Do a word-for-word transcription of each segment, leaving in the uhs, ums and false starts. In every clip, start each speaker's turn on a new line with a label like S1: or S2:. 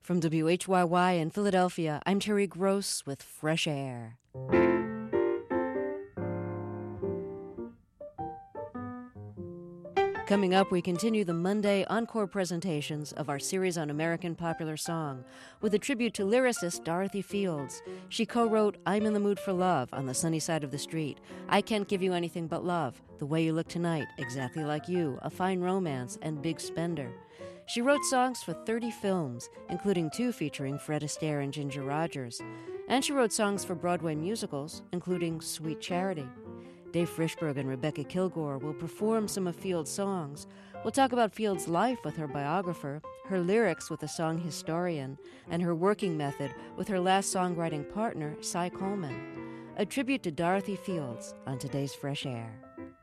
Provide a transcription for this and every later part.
S1: From W H Y Y in Philadelphia, I'm Terry Gross with Fresh Air. Coming up, we continue the Monday encore presentations of our series on American popular song with a tribute to lyricist Dorothy Fields. She co-wrote I'm in the Mood for Love on the Sunny Side of the Street, I Can't Give You Anything But Love, The Way You Look Tonight, Exactly Like You, A Fine Romance, and Big Spender. She wrote songs for thirty films, including two featuring Fred Astaire and Ginger Rogers. And she wrote songs for Broadway musicals, including Sweet Charity. Dave Frischberg and Rebecca Kilgore will perform some of Fields' songs. We'll talk about Fields' life with her biographer, her lyrics with the song Historian, and her working method with her last songwriting partner, Cy Coleman. A tribute to Dorothy Fields on today's Fresh Air.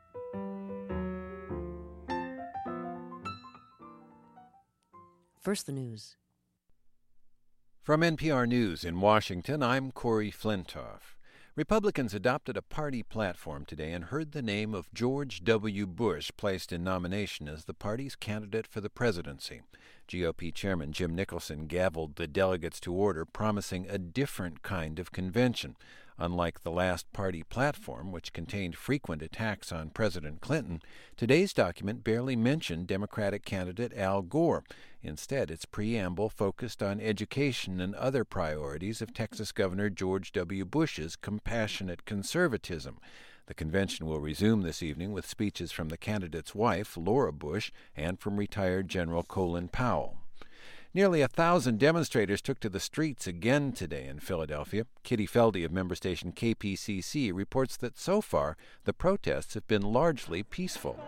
S1: First, the news.
S2: From N P R News in Washington, I'm Corey Flintoff. Republicans adopted a party platform today and heard the name of George W. Bush placed in nomination as the party's candidate for the presidency. G O P Chairman Jim Nicholson gavelled the delegates to order, promising a different kind of convention. Unlike the last party platform, which contained frequent attacks on President Clinton, today's document barely mentioned Democratic candidate Al Gore. Instead, its preamble focused on education and other priorities of Texas Governor George W. Bush's compassionate conservatism. The convention will resume this evening with speeches from the candidate's wife, Laura Bush, and from retired General Colin Powell. Nearly a thousand demonstrators took to the streets again today in Philadelphia. Kitty Feldy of member station K P C C reports that so far the protests have been largely peaceful.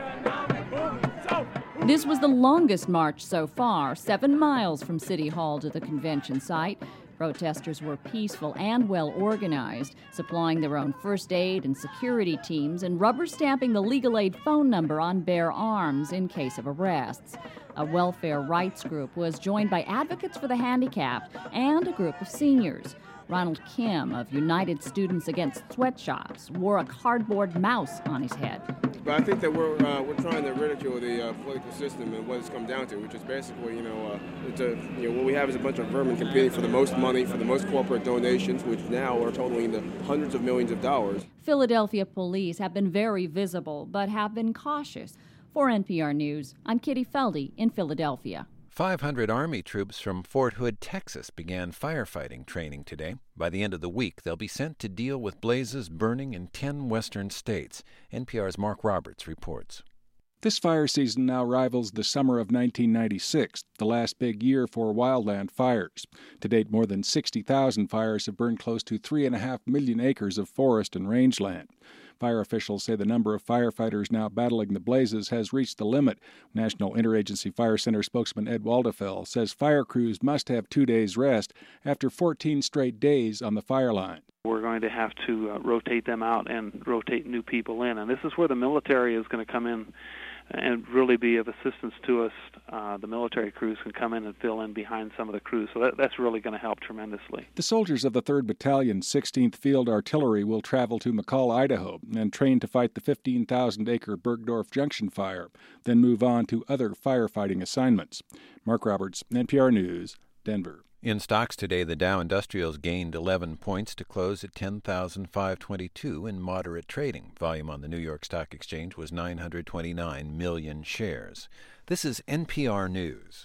S3: This was the longest march so far, seven miles from City Hall to the convention site. Protesters were peaceful and well organized, supplying their own first aid and security teams and rubber stamping the legal aid phone number on bare arms in case of arrests. A welfare rights group was joined by advocates for the handicapped and a group of seniors. Ronald Kim of United Students Against Sweatshops wore a cardboard mouse on his head.
S4: But I think that we're uh, we're trying to ridicule the uh, political system and what it's come down to, which is basically, you know, uh, it's a, you know, what we have is a bunch of vermin competing for the most money, for the most corporate donations, which now are totaling the hundreds of millions of dollars.
S3: Philadelphia police have been very visible, but have been cautious. For N P R News, I'm Kitty Feldy in Philadelphia.
S2: five hundred Army troops from Fort Hood, Texas, began firefighting training today. By the end of the week, they'll be sent to deal with blazes burning in ten western states. N P R's Mark Roberts reports.
S5: This fire season now rivals the summer of nineteen ninety-six, the last big year for wildland fires. To date, more than sixty thousand fires have burned close to three point five million acres of forest and rangeland. Fire officials say the number of firefighters now battling the blazes has reached the limit. National Interagency Fire Center spokesman Ed Waldefeld says fire crews must have two days' rest after fourteen straight days on the fire line.
S6: We're going to have to uh, rotate them out and rotate new people in. And this is where the military is going to come in and really be of assistance to us. Uh, the military crews can come in and fill in behind some of the crews, so that, that's really going to help tremendously.
S5: The soldiers of the third Battalion, sixteenth Field Artillery will travel to McCall, Idaho, and train to fight the fifteen thousand acre Bergdorf Junction fire, then move on to other firefighting assignments. Mark Roberts, N P R News, Denver.
S2: In stocks today, the Dow Industrials gained eleven points to close at ten thousand five hundred twenty-two in moderate trading. Volume on the New York Stock Exchange was nine hundred twenty-nine million shares. This is N P R News.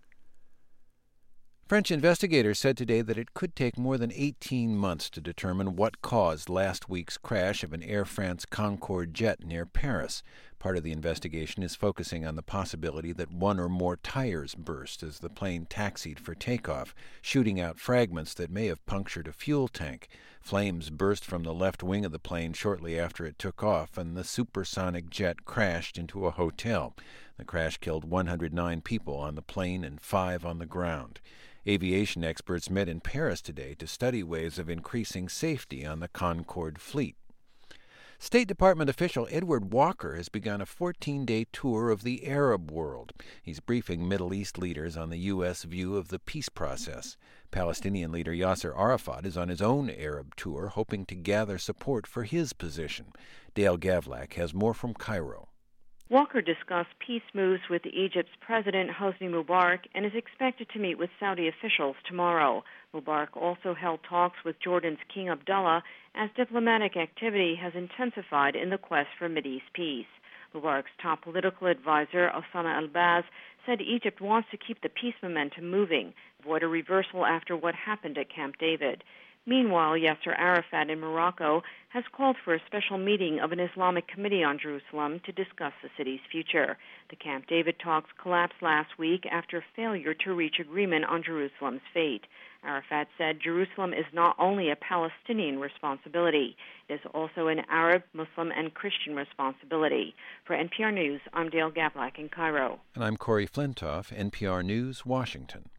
S2: French investigators said today that it could take more than eighteen months to determine what caused last week's crash of an Air France Concorde jet near Paris. Part of the investigation is focusing on the possibility that one or more tires burst as the plane taxied for takeoff, shooting out fragments that may have punctured a fuel tank. Flames burst from the left wing of the plane shortly after it took off, and the supersonic jet crashed into a hotel. The crash killed one hundred nine people on the plane and five on the ground. Aviation experts met in Paris today to study ways of increasing safety on the Concorde fleet. State Department official Edward Walker has begun a fourteen-day tour of the Arab world. He's briefing Middle East leaders on the U S view of the peace process. Palestinian leader Yasser Arafat is on his own Arab tour, hoping to gather support for his position. Dale Gavlak has more from Cairo.
S7: Walker discussed peace moves with Egypt's President Hosni Mubarak and is expected to meet with Saudi officials tomorrow. Mubarak also held talks with Jordan's King Abdullah as diplomatic activity has intensified in the quest for Mideast peace. Mubarak's top political advisor, Osama al-Baz, said Egypt wants to keep the peace momentum moving, avoid a reversal after what happened at Camp David. Meanwhile, Yasser Arafat in Morocco has called for a special meeting of an Islamic Committee on Jerusalem to discuss the city's future. The Camp David talks collapsed last week after failure to reach agreement on Jerusalem's fate. Arafat said Jerusalem is not only a Palestinian responsibility, it is also an Arab, Muslim, and Christian responsibility. For N P R News, I'm Dale Gablak in Cairo.
S2: And I'm Corey Flintoff, N P R News, Washington.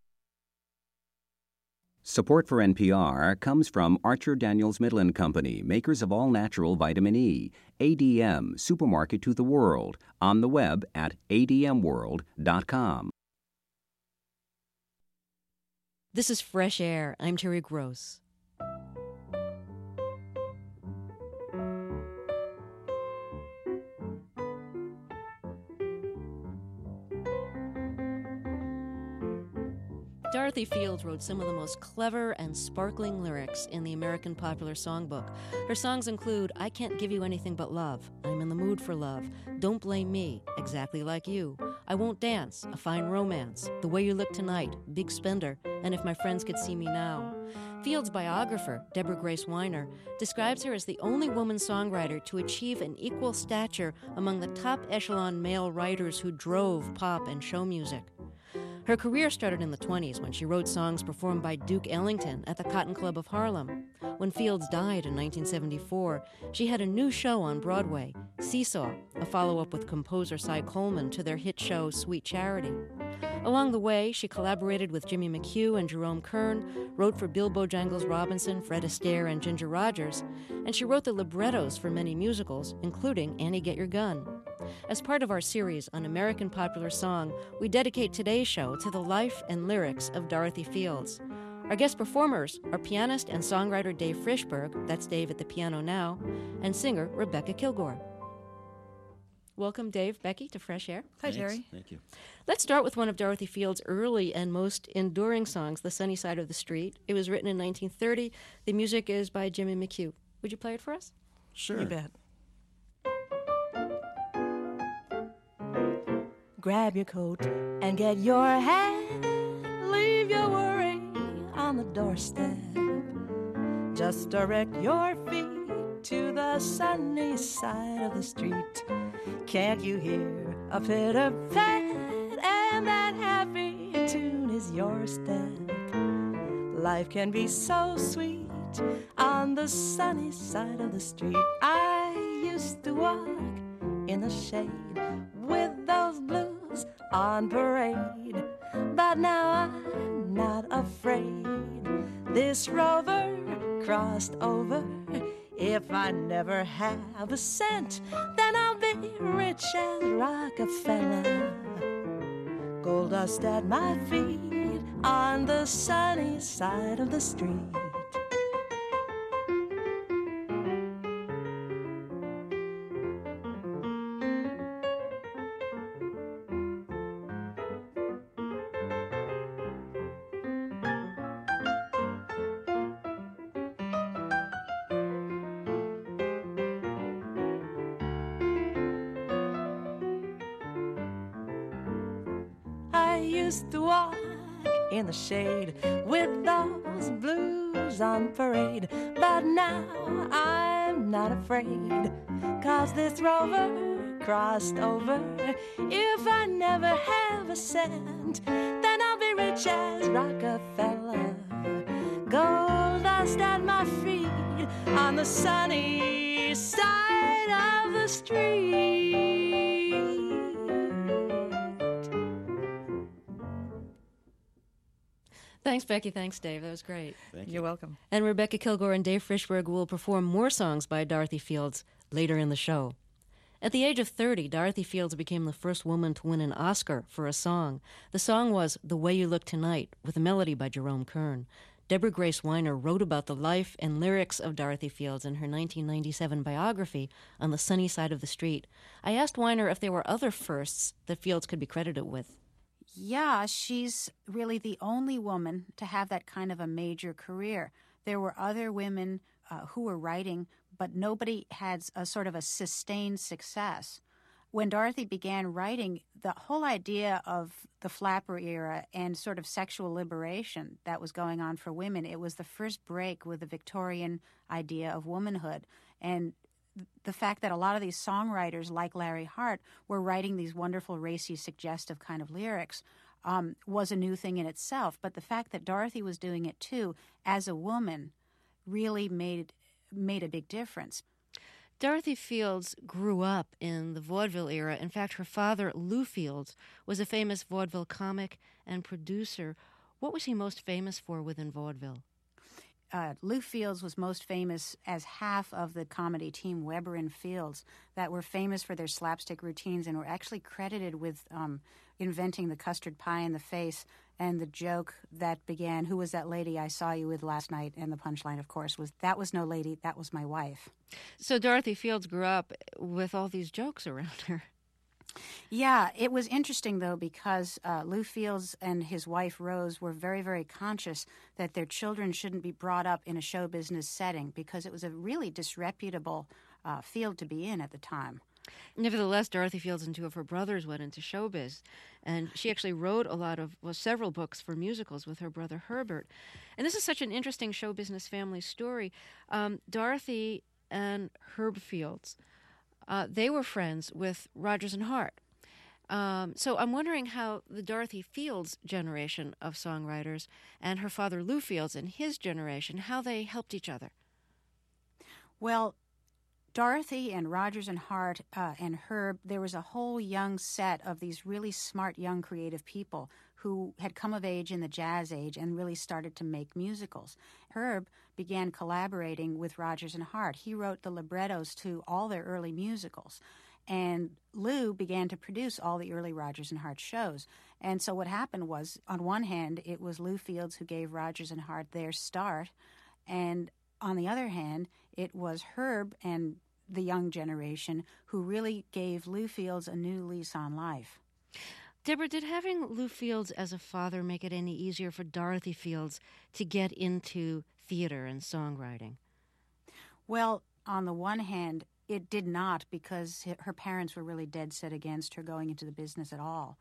S8: Support for N P R comes from Archer Daniels Midland Company, makers of all-natural vitamin E. A D M, supermarket to the world, on the web at a d m world dot com.
S1: This is Fresh Air. I'm Terry Gross. Dorothy Fields wrote some of the most clever and sparkling lyrics in the American Popular Songbook. Her songs include I Can't Give You Anything But Love, I'm in the Mood for Love, Don't Blame Me, Exactly Like You, I Won't Dance, A Fine Romance, The Way You Look Tonight, Big Spender, and If My Friends Could See Me Now. Fields' biographer, Deborah Grace Weiner, describes her as the only woman songwriter to achieve an equal stature among the top echelon male writers who drove pop and show music. Her career started in the twenties when she wrote songs performed by Duke Ellington at the Cotton Club of Harlem. When Fields died in nineteen seventy-four, she had a new show on Broadway, Seesaw, a follow-up with composer Cy Coleman to their hit show Sweet Charity. Along the way, she collaborated with Jimmy McHugh and Jerome Kern, wrote for Bill Bojangles Robinson, Fred Astaire, and Ginger Rogers, and she wrote the librettos for many musicals, including Annie Get Your Gun. As part of our series on American Popular Song, we dedicate today's show to the life and lyrics of Dorothy Fields. Our guest performers are pianist and songwriter Dave Frischberg, that's Dave at the piano now, and singer Rebecca Kilgore. Welcome, Dave, Becky, to Fresh Air.
S9: Hi, Terry.
S10: Thank you.
S1: Let's start with one of Dorothy Fields' early and most enduring songs, The Sunny Side of the Street. It was written in nineteen thirty. The music is by Jimmy McHugh. Would you play it for us?
S10: Sure.
S9: You bet. Grab your coat and get your hat. Leave your worry on the doorstep. Just direct your feet to the sunny side of the street. Can't you hear a pitter-pat? And that happy tune is your step. Life can be so sweet on the sunny side of the street. I used to walk in the shade with those blues on parade, but now I'm not afraid. This rover crossed over. If I never have a cent, then I'll be rich as Rockefeller. Gold dust at my feet on the sunny side of the street. I used to walk in the shade with those blues on parade, but now I'm not afraid, 'cause this rover crossed over. If I never have a cent, then I'll be rich as Rockefeller. Gold dust at my feet on the sunny side of the street.
S1: Thanks, Becky. Thanks, Dave. That was great.
S10: Thank you.
S9: You're welcome.
S1: And Rebecca Kilgore and Dave Frischberg will perform more songs by Dorothy Fields later in the show. At the age of thirty, Dorothy Fields became the first woman to win an Oscar for a song. The song was The Way You Look Tonight, with a melody by Jerome Kern. Deborah Grace Weiner wrote about the life and lyrics of Dorothy Fields in her nineteen ninety-seven biography, On the Sunny Side of the Street. I asked Weiner if there were other firsts that Fields could be credited with.
S10: Yeah, she's really the only woman to have that kind of a major career. There were other women uh, who were writing, but nobody had a sort of a sustained success. When Dorothy began writing, the whole idea of the flapper era and sort of sexual liberation that was going on for women, it was the first break with the Victorian idea of womanhood. And the fact that a lot of these songwriters, like Larry Hart, were writing these wonderful, racy, suggestive kind of lyrics um, was a new thing in itself. But the fact that Dorothy was doing it, too, as a woman, really made made a big difference.
S1: Dorothy Fields grew up in the vaudeville era. In fact, her father, Lou Fields, was a famous vaudeville comic and producer. What was he most famous for within vaudeville?
S10: Uh, Lou Fields was most famous as half of the comedy team Weber and Fields that were famous for their slapstick routines and were actually credited with um, inventing the custard pie in the face and the joke that began, "Who was that lady I saw you with last night?" And the punchline, of course, was, "That was no lady, that was my wife."
S1: So Dorothy Fields grew up with all these jokes around her.
S10: Yeah, it was interesting, though, because uh, Lou Fields and his wife, Rose, were very, very conscious that their children shouldn't be brought up in a show business setting because it was a really disreputable uh, field to be in at the time.
S1: Nevertheless, Dorothy Fields and two of her brothers went into showbiz, and she actually wrote a lot of, well, several books for musicals with her brother Herbert. And this is such an interesting show business family story. Um, Dorothy and Herb Fields, uh, they were friends with Rodgers and Hart. Um, so I'm wondering how the Dorothy Fields generation of songwriters and her father Lou Fields and his generation, how they helped each other.
S10: Well, Dorothy and Rodgers and Hart uh, and Herb, there was a whole young set of these really smart young creative people who had come of age in the jazz age and really started to make musicals. Herb began collaborating with Rodgers and Hart. He wrote the librettos to all their early musicals. And Lou began to produce all the early Rodgers and Hart shows. And so what happened was, on one hand, it was Lou Fields who gave Rodgers and Hart their start. And on the other hand, it was Herb and the young generation who really gave Lou Fields a new lease on life.
S1: Deborah, did having Lou Fields as a father make it any easier for Dorothy Fields to get into theater and songwriting?
S10: Well, on the one hand, it did not, because her parents were really dead set against her going into the business at all.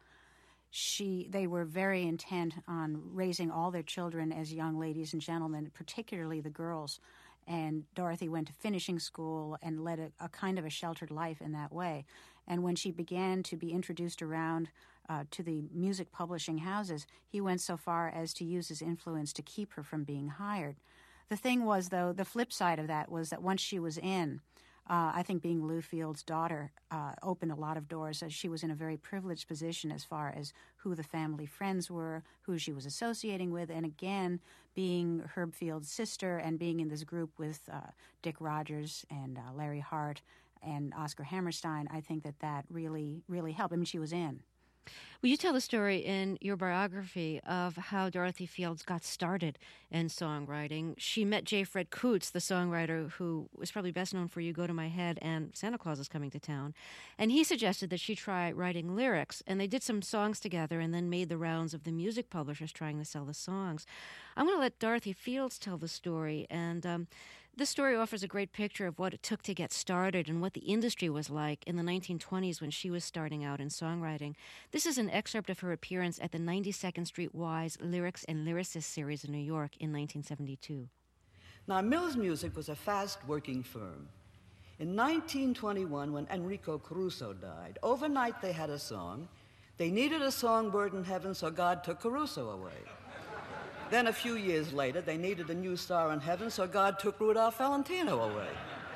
S10: She, they were very intent on raising all their children as young ladies and gentlemen, particularly the girls. And Dorothy went to finishing school and led a, a kind of a sheltered life in that way. And when she began to be introduced around uh, to the music publishing houses, he went so far as to use his influence to keep her from being hired. The thing was, though, the flip side of that was that once she was in, Uh, I think being Lou Fields' daughter uh, opened a lot of doors. As she was in a very privileged position as far as who the family friends were, who she was associating with, and again, being Herb Fields' sister and being in this group with uh, Dick Rodgers and uh, Larry Hart and Oscar Hammerstein, I think that that really, really helped. I mean, she was in.
S1: Well, you tell the story in your biography of how Dorothy Fields got started in songwriting. She met J. Fred Coots, the songwriter who was probably best known for You Go to My Head and Santa Claus is Coming to Town, and he suggested that she try writing lyrics, and they did some songs together and then made the rounds of the music publishers trying to sell the songs. I'm going to let Dorothy Fields tell the story, and um, this story offers a great picture of what it took to get started and what the industry was like in the nineteen twenties when she was starting out in songwriting. This is an excerpt of her appearance at the ninety-second Street Y's Lyrics and Lyricists series in New York in nineteen seventy-two.
S11: Now, Mills Music was a fast-working firm. In nineteen twenty-one, when Enrico Caruso died, overnight they had a song. They needed a songbird in heaven, so God took Caruso away. Then a few years later, they needed a new star in heaven, so God took Rudolph Valentino away.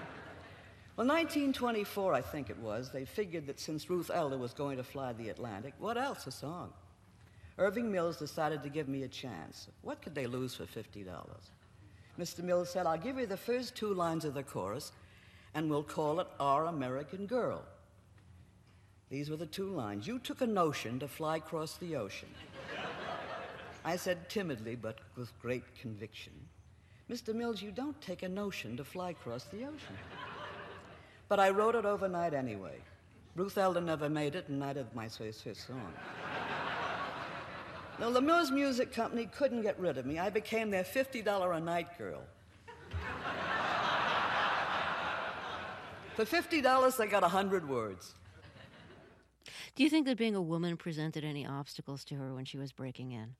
S11: Well, nineteen twenty-four, I think it was, they figured that since Ruth Elder was going to fly the Atlantic, what else a song? Irving Mills decided to give me a chance. What could they lose for fifty dollars? Mister Mills said, I'll give you the first two lines of the chorus, and we'll call it Our American Girl. These were the two lines. You took a notion to fly across the ocean. I said timidly, but with great conviction, "Mister Mills, you don't take a notion to fly across the ocean." But I wrote it overnight anyway. Ruth Elder never made it, and neither did my first song. Now, the Mills Music Company couldn't get rid of me. I became their fifty dollars a night girl. For fifty dollars, they got one hundred words.
S1: Do you think that being a woman presented any obstacles to her when she was breaking in?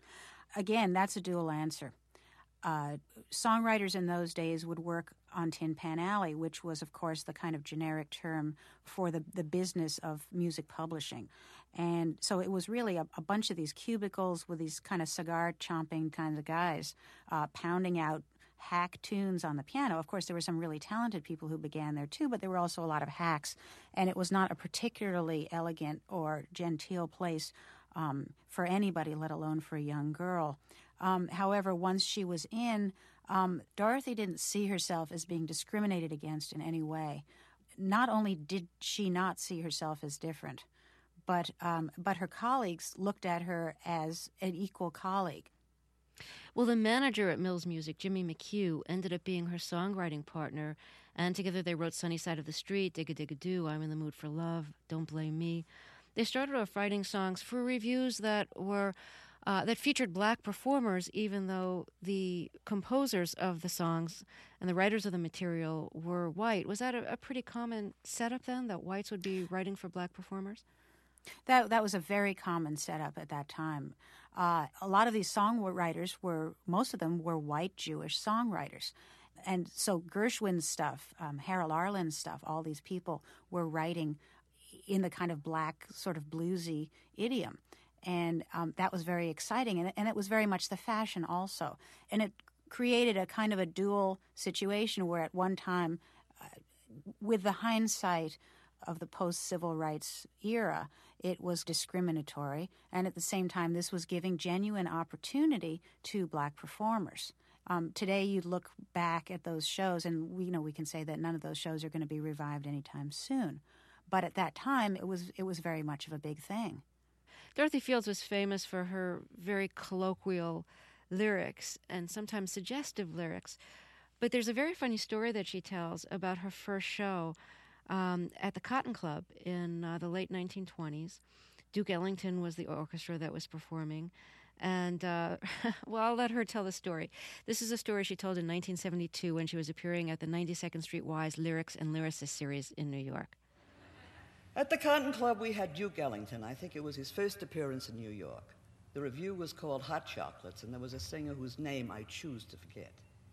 S10: Again, that's a dual answer. Uh, songwriters in those days would work on Tin Pan Alley, which was, of course, the kind of generic term for the, the business of music publishing. And so it was really a, a bunch of these cubicles with these kind of cigar-chomping kinds of guys uh, pounding out hack tunes on the piano. Of course, there were some really talented people who began there, too, but there were also a lot of hacks. And it was not a particularly elegant or genteel place um, for anybody, let alone for a young girl. Um, however, once she was in, um, Dorothy didn't see herself as being discriminated against in any way. Not only did she not see herself as different, but um, but her colleagues looked at her as an equal colleague.
S1: Well, the manager at Mills Music, Jimmy McHugh, ended up being her songwriting partner, and together they wrote Sunny Side of the Street, Dig-a-Dig-a-Doo, I'm in the Mood for Love, Don't Blame Me. They started off writing songs for reviews that were uh, that featured black performers, even though the composers of the songs and the writers of the material were white. Was that a, a pretty common setup then, that whites would be writing for black performers?
S10: That that was a very common setup at that time. Uh, a lot of these songwriters were, most of them were white Jewish songwriters. And so Gershwin's stuff, um, Harold Arlen's stuff, all these people were writing in the kind of black, sort of bluesy idiom. And um, that was very exciting. And, and it was very much the fashion also. And it created a kind of a dual situation where at one time, uh, with the hindsight of the post-civil rights era, it was discriminatory, and at the same time, this was giving genuine opportunity to black performers. Um, today, you look back at those shows, and we you know we can say that none of those shows are going to be revived anytime soon. But at that time, it was it was very much of a big thing.
S1: Dorothy Fields was famous for her very colloquial lyrics and sometimes suggestive lyrics. But there's a very funny story that she tells about her first show Um, at the Cotton Club in uh, the late nineteen twenties. Duke Ellington was the orchestra that was performing. And, uh, well, I'll let her tell the story. This is a story she told in nineteen seventy-two when she was appearing at the ninety-second Street Y's Lyrics and Lyricists series in New York.
S11: At the Cotton Club, we had Duke Ellington. I think it was his first appearance in New York. The review was called Hot Chocolates, and there was a singer whose name I choose to forget.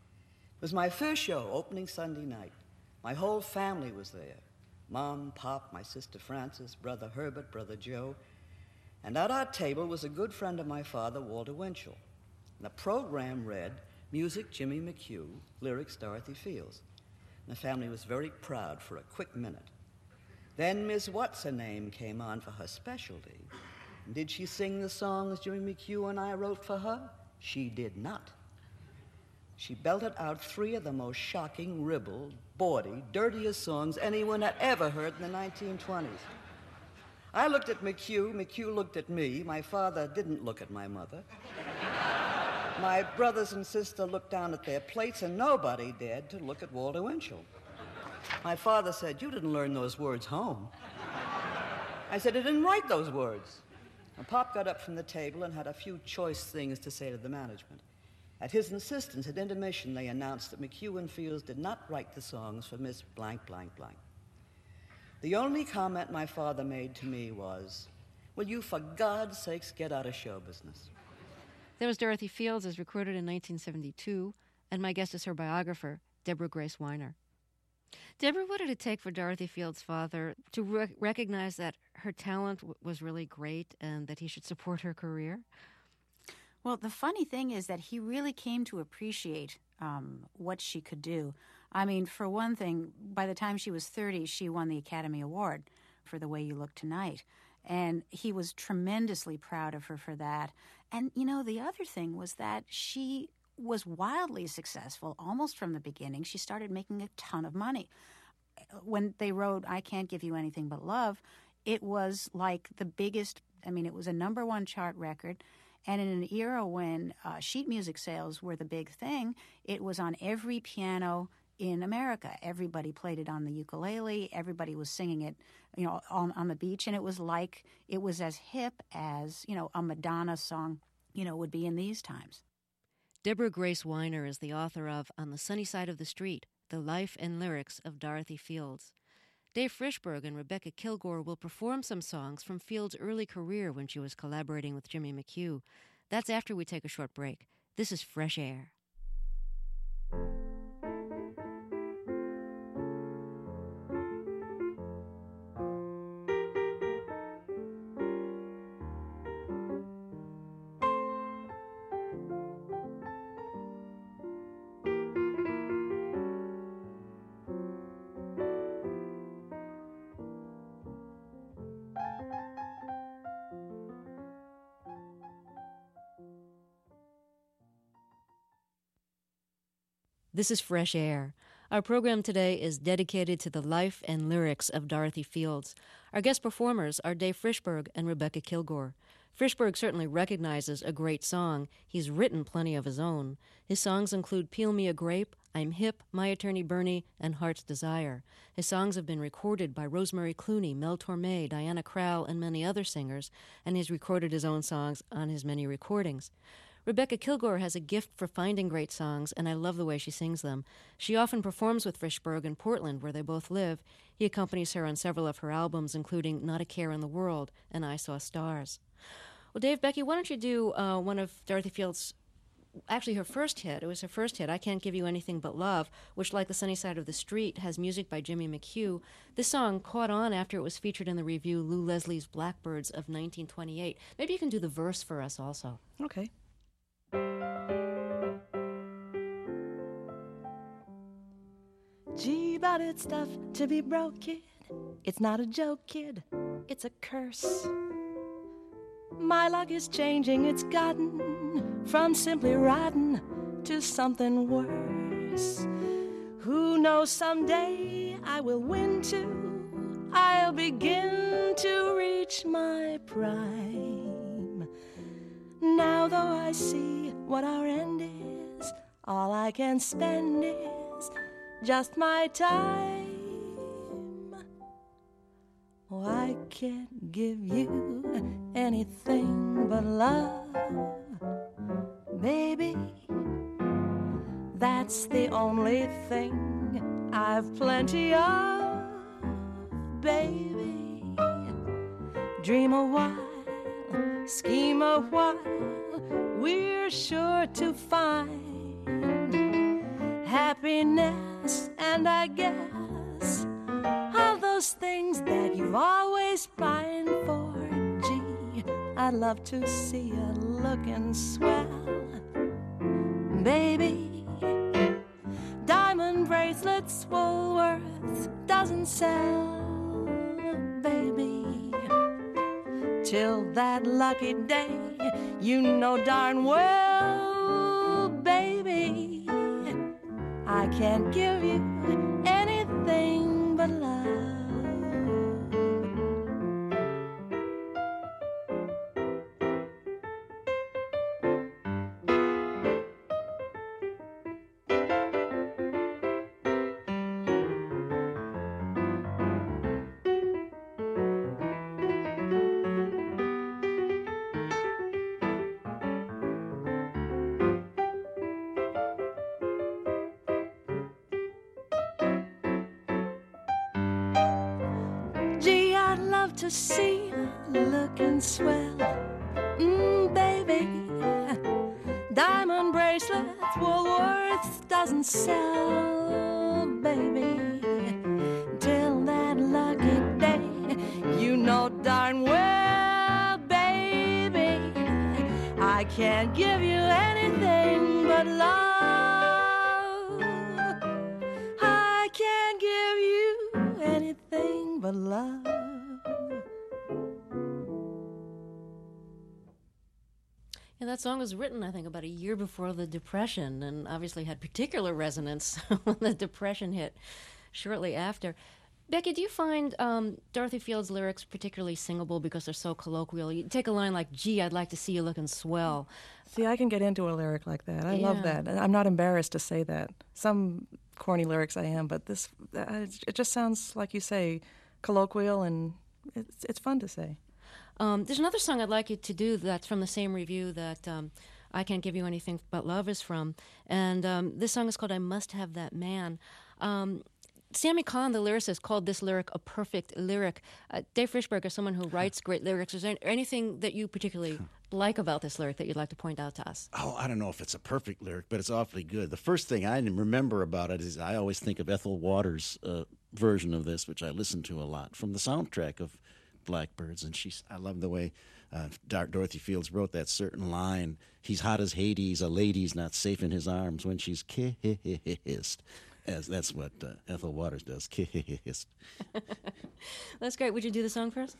S11: It was my first show, opening Sunday night. My whole family was there. Mom, Pop, my sister Frances, Brother Herbert, Brother Joe. And at our table was a good friend of my father, Walter Winchell. And the program read, Music, Jimmy McHugh, Lyrics, Dorothy Fields. And the family was very proud for a quick minute. Then Miss What's-Her-Name came on for her specialty. And did she sing the songs Jimmy McHugh and I wrote for her? She did not. She belted out three of the most shocking, ribald, bawdy, dirtiest songs anyone had ever heard in the nineteen twenties. I looked at McHugh, McHugh looked at me. My father didn't look at my mother. My brothers and sister looked down at their plates, and nobody dared to look at Walter Winchell. My father said, "You didn't learn those words home." I said, "I didn't write those words." And Pop got up from the table and had a few choice things to say to the management. At his insistence, at intermission, they announced that McHugh and Fields did not write the songs for Miss Blank, Blank, Blank. The only comment my father made to me was, "Will you, for God's sakes, get out of show business?"
S1: There was Dorothy Fields, as recorded in nineteen seventy-two, and my guest is her biographer, Deborah Grace Weiner. Deborah, what did it take for Dorothy Fields' father to re- recognize that her talent w- was really great and that he should support her career?
S10: Well, the funny thing is that he really came to appreciate um, what she could do. I mean, for one thing, by the time she was thirty, she won the Academy Award for The Way You Look Tonight. And he was tremendously proud of her for that. And, you know, the other thing was that she was wildly successful almost from the beginning. She started making a ton of money. When they wrote I Can't Give You Anything But Love, it was like the biggest, I mean, it was a number one chart record. And in an era when uh, sheet music sales were the big thing, it was on every piano in America. Everybody played it on the ukulele. Everybody was singing it, you know, on, on the beach. And it was like, it was as hip as, you know, a Madonna song, you know, would be in these times.
S1: Deborah Grace Weiner is the author of On the Sunny Side of the Street, The Life and Lyrics of Dorothy Fields. Dave Frishberg and Rebecca Kilgore will perform some songs from Fields' early career when she was collaborating with Jimmy McHugh. That's after we take a short break. This is Fresh Air. This is Fresh Air. Our program today is dedicated to the life and lyrics of Dorothy Fields. Our guest performers are Dave Frishberg and Rebecca Kilgore. Frishberg certainly recognizes a great song. He's written plenty of his own. His songs include Peel Me a Grape, I'm Hip, My Attorney Bernie, and Heart's Desire. His songs have been recorded by Rosemary Clooney, Mel Torme, Diana Krall, and many other singers, and he's recorded his own songs on his many recordings. Rebecca Kilgore has a gift for finding great songs, and I love the way she sings them. She often performs with Frishberg in Portland, where they both live. He accompanies her on several of her albums, including Not a Care in the World and I Saw Stars. Well, Dave, Becky, why don't you do uh, one of Dorothy Fields' actually her first hit. It was her first hit, I Can't Give You Anything But Love, which, like The Sunny Side of the Street, has music by Jimmy McHugh. This song caught on after it was featured in the review Lou Leslie's Blackbirds of nineteen twenty-eight. Maybe you can do the verse for us also.
S9: Okay. Gee, but it's tough to be broke, kid. It's not a joke, kid. It's a curse. My luck is changing. It's gotten from simply rotten to something worse. Who knows, someday I will win too. I'll begin to reach my prime. Now though I see what our end is, all I can spend is just my time. Oh, I can't give you anything but love, baby. That's the only thing I've plenty of, baby. Dream a while, scheme a while, we're sure to find happiness, and I guess all those things that you've always pined for. Gee, I'd love to see you looking swell, baby. Diamond bracelets Woolworth doesn't sell, baby. Till that lucky day, you know darn well, baby, I can't give you anything but love. To see you looking swell, mm, baby. Diamond bracelets Woolworth doesn't sell, baby. Till that lucky day, you know darn well, baby, I can't give you anything but love. I can't give you anything but love.
S1: Yeah, that song was written, I think, about a year before the Depression, and obviously had particular resonance when the Depression hit shortly after. Becky, do you find um, Dorothy Fields' lyrics particularly singable because they're so colloquial? You take a line like, gee, I'd like to see you looking swell.
S12: See, I can get into a lyric like that. I
S1: Yeah.
S12: love that. And I'm not embarrassed to say that. Some corny lyrics I am, but this, uh, it just sounds, like you say, colloquial, and it's, it's fun to say.
S1: Um, there's another song I'd like you to do that's from the same review that um, I Can't Give You Anything But Love is from. And um, this song is called I Must Have That Man. Um, Sammy Kahn, the lyricist, called this lyric a perfect lyric. Uh, Dave Frishberg is someone who writes great lyrics. Is there anything that you particularly like about this lyric that you'd like to point out to us?
S13: Oh, I don't know if it's a perfect lyric, but it's awfully good. The first thing I remember about it is I always think of Ethel Waters' uh, version of this, which I listen to a lot, from the soundtrack of Blackbirds. And she's, I love the way uh, Dar- Dorothy Fields wrote that certain line, he's hot as Hades, a lady's not safe in his arms when she's kissed. As that's what uh, Ethel Waters does. Kissed.
S1: That's great. Would you do the song for us?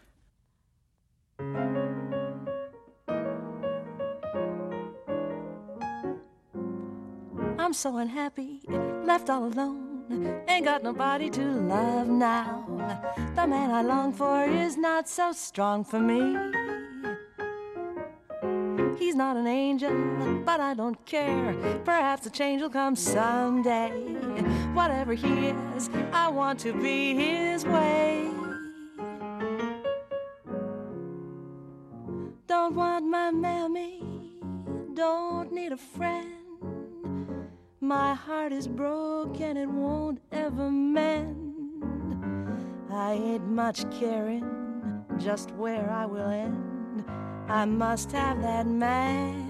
S9: I'm so unhappy, left all alone, ain't got nobody to love now. The man I long for is not so strong for me. He's not an angel, but I don't care. Perhaps a change will come someday. Whatever he is, I want to be his way. Don't want my mammy, don't need a friend. My heart is broken, it won't ever mend. I ain't much caring just where I will end. I must have that man.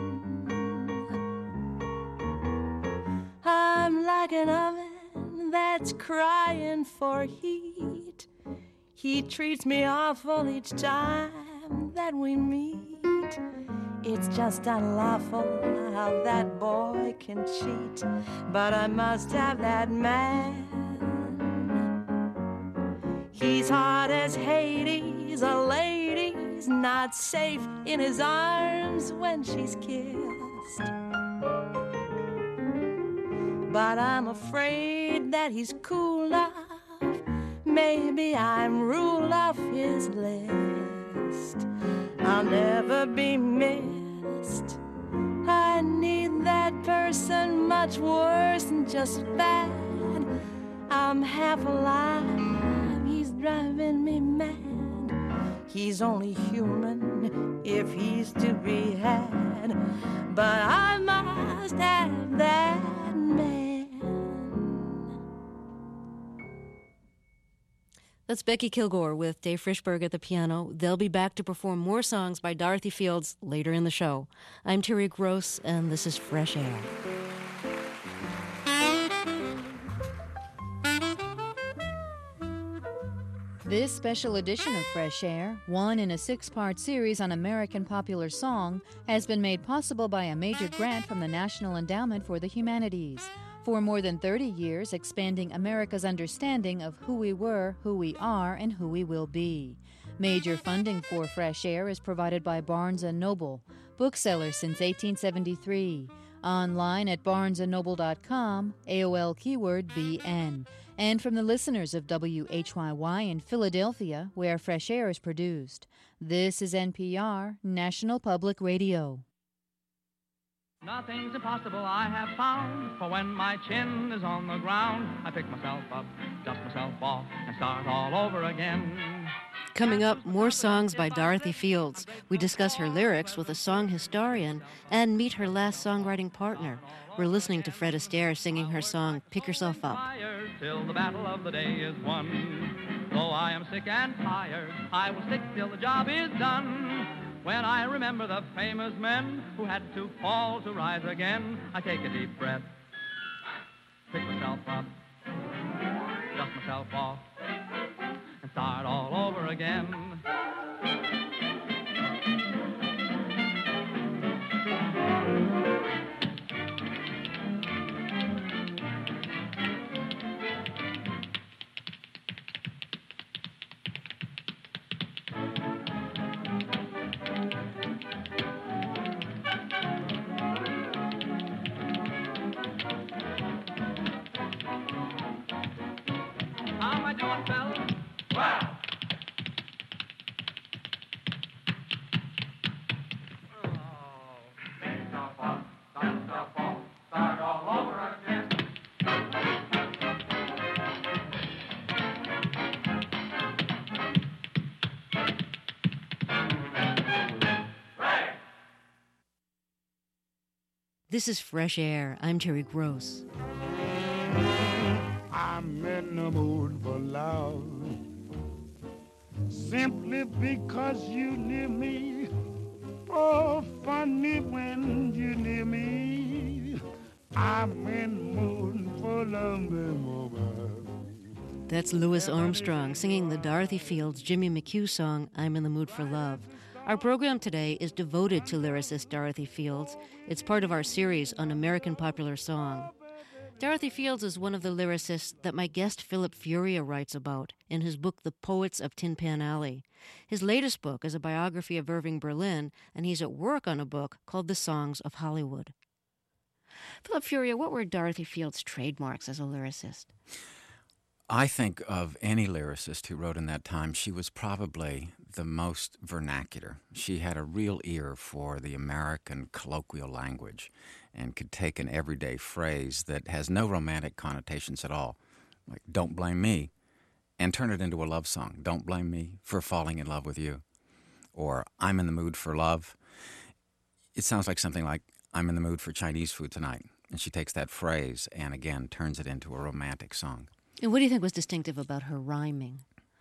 S9: I'm like an oven that's crying for heat. He treats me awful each time that we meet. It's just unlawful how that boy can cheat, but I must have that man. He's hot as Hades, a lady's not safe in his arms when she's kissed. But I'm afraid that he's cool enough. Maybe I'm rule off his list. I'll never be missed. I need that person much worse than just bad. I'm half alive, he's driving me mad. He's only human if he's to be had, but I must have that man.
S1: That's Becky Kilgore with Dave Frishberg at the piano. They'll be back to perform more songs by Dorothy Fields later in the show. I'm Terry Gross, and this is Fresh Air.
S14: This special edition of Fresh Air, one in a six-part series on American popular song, has been made possible by a major grant from the National Endowment for the Humanities. For more than thirty years, expanding America's understanding of who we were, who we are, and who we will be. Major funding for Fresh Air is provided by Barnes and Noble, bookseller since eighteen seventy-three. Online at barnes and noble dot com, A O L keyword B N. And from the listeners of W H Y Y in Philadelphia, where Fresh Air is produced. This is N P R, National Public Radio.
S15: Nothing's impossible I have found, for when my chin is on the ground, I pick myself up, dust myself off, and start all over again.
S1: Coming up, more songs by Dorothy Fields. We discuss her lyrics with a song historian and meet her last songwriting partner. We're listening to Fred Astaire singing her song, Pick Yourself Up.
S15: Till the battle of the day is won. Though I am sick and tired, I will stick till the job is done. When I remember the famous men who had to fall to rise again, I take a deep breath, pick myself up, dust myself off, and start all over again. I'm you doing, fella? Well.
S1: This is Fresh Air. I'm Terry Gross.
S16: I'm in the mood for love, simply because you near me. Oh, funny when you near me. I'm in the mood for love.
S1: That's Louis Armstrong singing the Dorothy Fields Jimmy McHugh song, I'm in the Mood for Love. Our program today is devoted to lyricist Dorothy Fields. It's part of our series on American popular song. Dorothy Fields is one of the lyricists that my guest Philip Furia writes about in his book The Poets of Tin Pan Alley. His latest book is a biography of Irving Berlin, and he's at work on a book called The Songs of Hollywood. Philip Furia, what were Dorothy Fields' trademarks as a lyricist?
S17: I think of any lyricist who wrote in that time, she was probably the most vernacular. She had a real ear for the American colloquial language and could take an everyday phrase that has no romantic connotations at all, like "don't blame me," and turn it into a love song. "Don't blame me for falling in love with you," or "I'm in the mood for love." It sounds like something like, "I'm in the mood for Chinese food tonight," and she takes that phrase and, again, turns it into a romantic song.
S1: And what do you think was distinctive about her rhyming?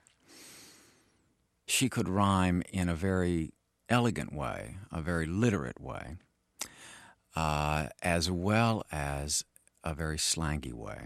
S17: She could rhyme in a very elegant way, a very literate way, uh, as well as a very slangy way.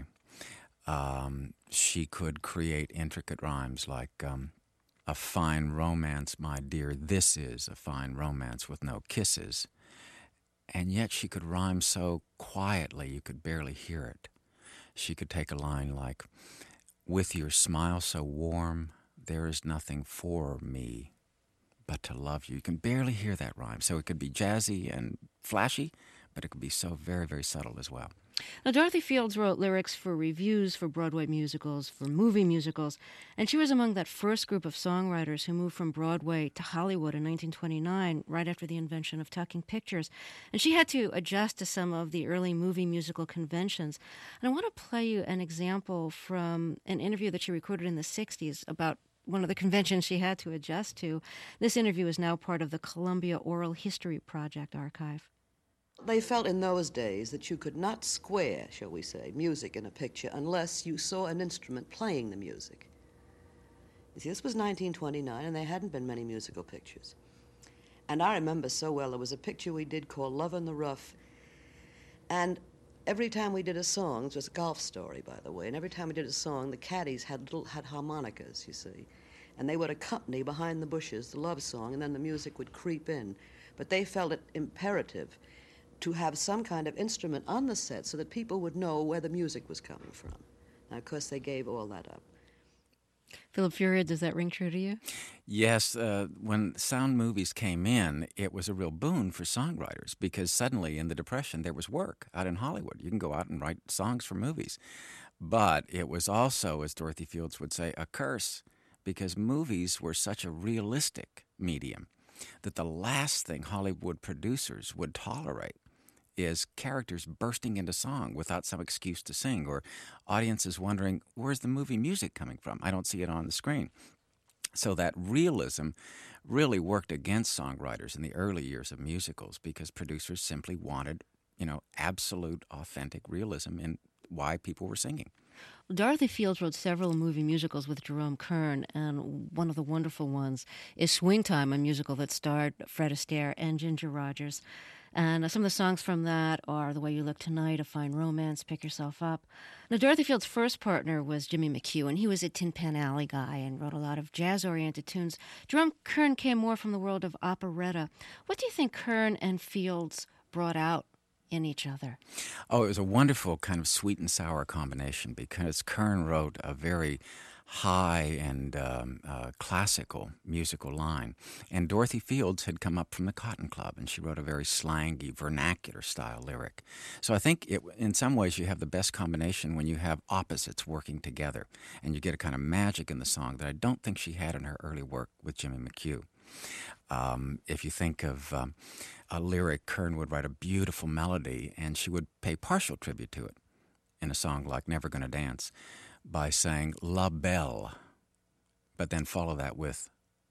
S17: Um, she could create intricate rhymes like, um, "A fine romance, my dear, this is a fine romance with no kisses." And yet she could rhyme so quietly you could barely hear it. She could take a line like, "With your smile so warm, there is nothing for me but to love you." You can barely hear that rhyme. So it could be jazzy and flashy, but it could be so very, very subtle as well.
S1: Now, Dorothy Fields wrote lyrics for reviews for Broadway musicals, for movie musicals, and she was among that first group of songwriters who moved from Broadway to Hollywood in nineteen twenty-nine, right after the invention of talking pictures. And she had to adjust to some of the early movie musical conventions. And I want to play you an example from an interview that she recorded in the sixties about one of the conventions she had to adjust to. This interview is now part of the Columbia Oral History Project archive.
S18: They felt in those days that you could not square, shall we say, music in a picture unless you saw an instrument playing the music. You see, this was nineteen twenty-nine, and there hadn't been many musical pictures. And I remember so well, there was a picture we did called Love in the Rough, and every time we did a song, it was a golf story, by the way, and every time we did a song, the caddies had little had harmonicas, you see, and they would accompany behind the bushes the love song, and then the music would creep in. But they felt it imperative to have some kind of instrument on the set so that people would know where the music was coming from. Now, of course, they gave all that up.
S1: Philip Furia, does that ring true to you?
S17: Yes, uh, when sound movies came in, it was a real boon for songwriters because suddenly in the Depression there was work out in Hollywood. You can go out and write songs for movies. But it was also, as Dorothy Fields would say, a curse because movies were such a realistic medium that the last thing Hollywood producers would tolerate is characters bursting into song without some excuse to sing, or audiences wondering, where's the movie music coming from? I don't see it on the screen. So that realism really worked against songwriters in the early years of musicals because producers simply wanted, you know, absolute, authentic realism in why people were singing.
S1: Dorothy Fields wrote several movie musicals with Jerome Kern, and one of the wonderful ones is Swing Time, a musical that starred Fred Astaire and Ginger Rogers. And some of the songs from that are The Way You Look Tonight, A Fine Romance, Pick Yourself Up. Now, Dorothy Fields' first partner was Jimmy McHugh, and he was a Tin Pan Alley guy and wrote a lot of jazz-oriented tunes. Jerome Kern came more from the world of operetta. What do you think Kern and Fields brought out in each other?
S17: Oh, it was a wonderful kind of sweet and sour combination because Kern wrote a very high and um, uh, classical musical line. And Dorothy Fields had come up from the Cotton Club, and she wrote a very slangy, vernacular style lyric. So I think it, in some ways you have the best combination when you have opposites working together, and you get a kind of magic in the song that I don't think she had in her early work with Jimmy McHugh. Um, if you think of um, a lyric, Kern would write a beautiful melody, and she would pay partial tribute to it in a song like Never Gonna Dance by saying La Belle, but then follow that with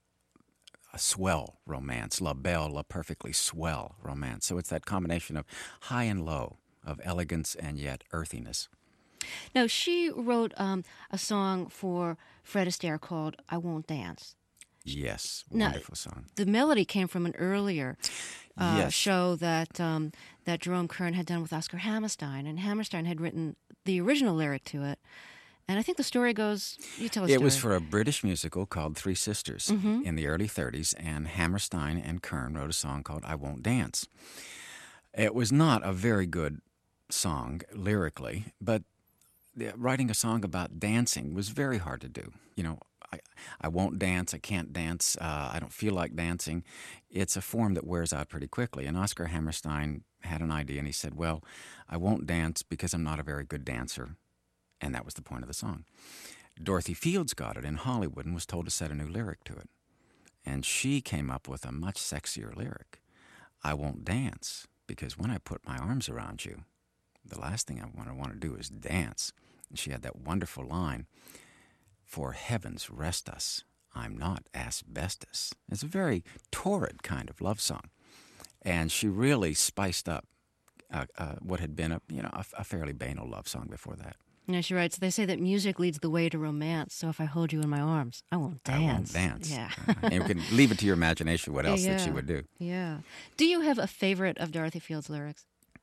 S17: a swell romance, La Belle, La perfectly swell romance. So it's that combination of high and low, of elegance and yet earthiness.
S1: Now, she wrote um, a song for Fred Astaire called I Won't Dance.
S17: Yes,
S1: Now,
S17: wonderful song.
S1: The melody came from an earlier uh,
S17: Yes.
S1: show that um, that Jerome Kern had done with Oscar Hammerstein, and Hammerstein had written the original lyric to it. And I think the story goes, you tell a
S17: It
S1: story.
S17: was for a British musical called Three Sisters
S1: Mhm.
S17: in the early thirties, and Hammerstein and Kern wrote a song called I Won't Dance. It was not a very good song lyrically, but the- writing a song about dancing was very hard to do. You know, I, I won't dance, I can't dance, uh, I don't feel like dancing. It's a form that wears out pretty quickly. And Oscar Hammerstein had an idea, and he said, well, I won't dance because I'm not a very good dancer. And that was the point of the song. Dorothy Fields got it in Hollywood and was told to set a new lyric to it. And she came up with a much sexier lyric. I won't dance because when I put my arms around you, the last thing I want to want to do is dance. And she had that wonderful line, for heavens rest us, I'm not asbestos. It's a very torrid kind of love song. And she really spiced up uh, uh, what had been a, you know, a, a fairly banal love song before that.
S1: Yeah, she writes, they say that music leads the way to romance, so if I hold you in my arms, I won't dance.
S17: I won't dance.
S1: Yeah.
S17: Uh, and you can leave it to your imagination what else
S1: yeah.
S17: that she would do.
S1: Yeah. Do you have a favorite of Dorothy Fields' lyrics?